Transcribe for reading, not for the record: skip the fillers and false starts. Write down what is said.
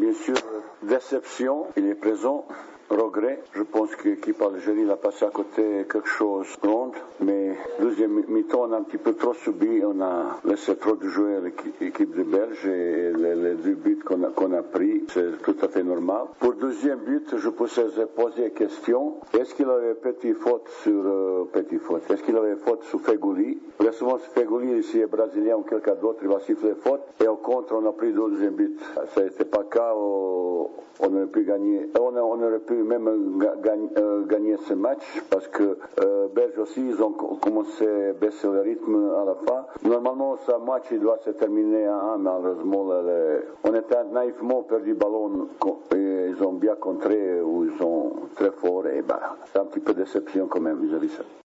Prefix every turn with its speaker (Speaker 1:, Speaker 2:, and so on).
Speaker 1: Bien sûr, déception, il est présent. Regret, je pense que l'équipe algérienne a passé à côté quelque chose de grand, mais deuxième mi-temps on a un petit peu trop subi, on a laissé trop de jouer à l'équipe de Belge et les deux buts qu'on a pris, c'est tout à fait normal. Pour le deuxième but, je posais la question, est-ce qu'il avait est-ce qu'il avait faute sur Feghouli? Souvent Feghouli, s'il est brésilien ou quelqu'un d'autre, il va siffler faute, et au contre on a pris le deuxième but. Ça n'était pas le cas, on aurait pu gagner, on aurait pu même gagner ce match parce que Belge aussi ils ont commencé à baisser le rythme à la fin. Normalement ce match il doit se terminer à 1, malheureusement on était naïvement perdu le ballon et ils ont bien contré ou ils sont très forts et c'est un petit peu de déception quand même vis-à-vis de ça.